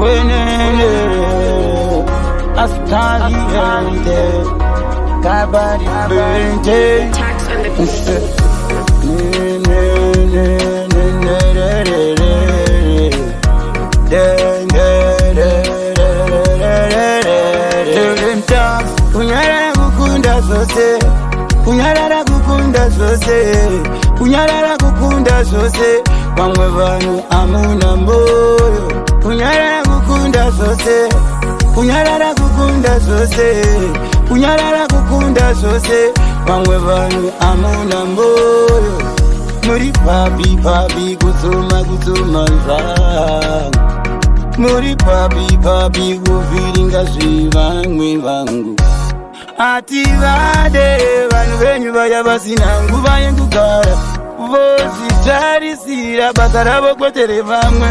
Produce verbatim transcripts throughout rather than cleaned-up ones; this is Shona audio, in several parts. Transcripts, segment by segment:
Wenene Astaliente Kabari Bente Kunyara kukunda zose Kunyara kukunda zose Kunyara kukunda zose Bamwe vanhu amuna moyo Kunyara kukunda zose Kunyara kukunda zose Kunyara kukunda zose Bamwe vanhu amuna moyo Muri papi papi kuzuma kuzuma zvangu Muri papi papi kuviringa zvivamwe vangu Ati vade vanhu venyu vaya vasina nguva yekugara vozvitarisira basa ravo kwetere vamwe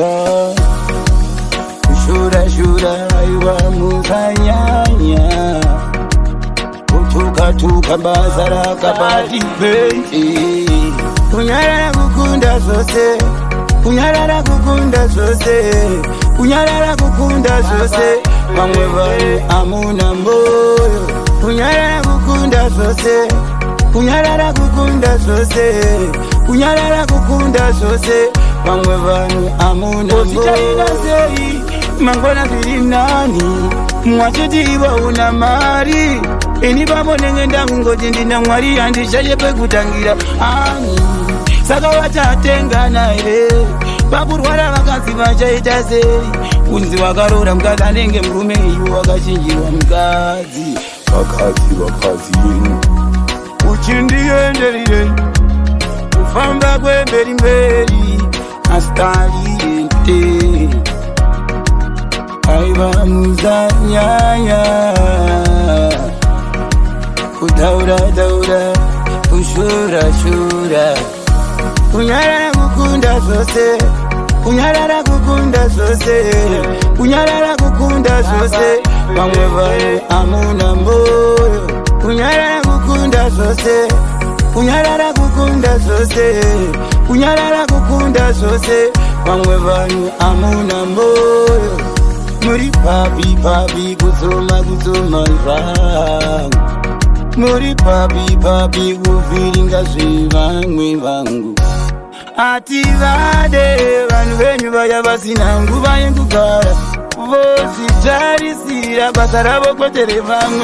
kushura shura aiwa musanyanya kutuka tuka basa rakabati penti kunyarara kukunda zvose kunyarara kukunda zvose kunyarara kukunda zvose vamwe vanhu amuna moyo kunyarara kukunda zvose kunyarara kukunda zvose kunyarara kukunda zvose vamwe vanhu amuna moyo sei mangwana zviri nani mwachiti iwa una mari ini vambonenge ndakungoti ndina mwari handishaye pekutangira ani saka vatatengana here vakurwara vakazi vachaita sei kunzi wakarora mukadzi anenge murume iwo wakachinjirwa mukadzi vakadzi vakadzi yenyu uchindienderire kufamba kwemberi mberi astaliente aiva muzanyanya kudaura daura kushura shura kunyarara kukunda zvose kunyarara kukunda zvose kunyarara kukunda zvose vamwe vanhu amuna moyo kunyarara kukunda zvose kunyarara kukunda zvose kunyarara kukunda zvose vamwe vanhu amuna moyo muri papi papi kuzoma kuzoma zvangu muri papi papi kuviringa zvivamwe vangu ati vade vanhu venyu vaya vasina nguva yekugara vozvitarisira basa ravo kwetere vamwe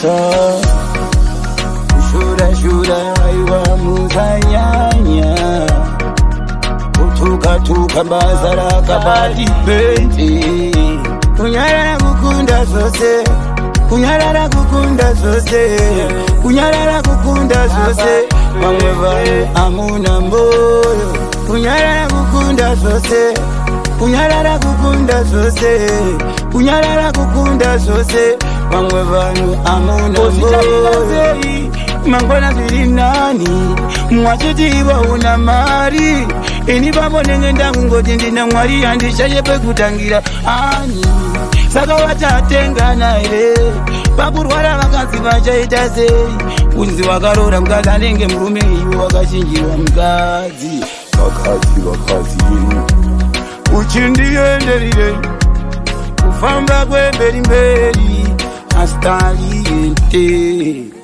kushura shura aiwa musanyanya kutuka tuka basa rakabati penti kunyarara kukunda zvose kunyarara kukunda zvose kunyarara kukunda zvose vamwe vanhu amuna moyo kunyarara kukunda zvose kunyarara kukunda zvose kunyarara kukunda zvose vamwe vanhu amuna moyo mangwana zviri nani mwachiti iwa una mari ini vambonenge ndakungoti ndina mwari handishaye pekutangira ani saka vatatengana here vakurwara vakazi vachaita sei kunzi wakarora mukadzi anenge murume iwo wakachinjirwa mukadzi vakadzi vakadzi yenyu uchindienderire kufamba kwemberi mberi astaliente